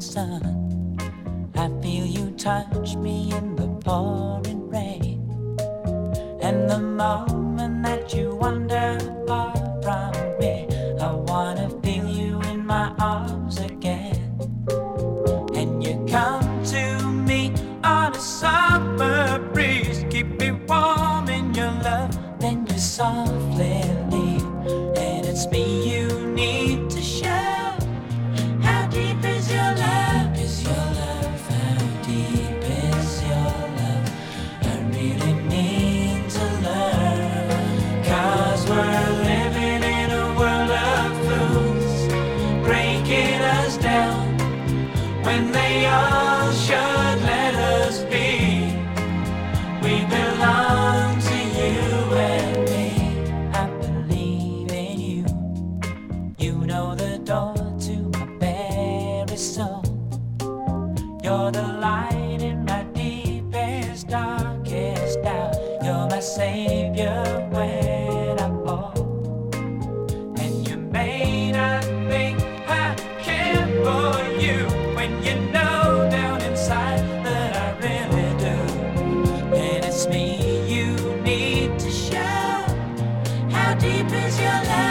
sun. I feel you touch me in the pouring rain. And the moment that you wander far from me, I wanna feel you in my arms again. And you come to me on a summer breeze, keep me warm in your love, then you softly leave. And it's me you need to show. How deep is your love? Is your love? How deep is your love? I really need to learn. 'Cause we're living in a world of fools, breaking us down when they all should let us be. We belong to you and me. I believe in you. You know the door to my very soul. You're the light in my deepest, darkest doubt. You're my savior when I fall. And you may not think I care for you when you know down inside that I really do. And it's me you need to show. How deep is your love?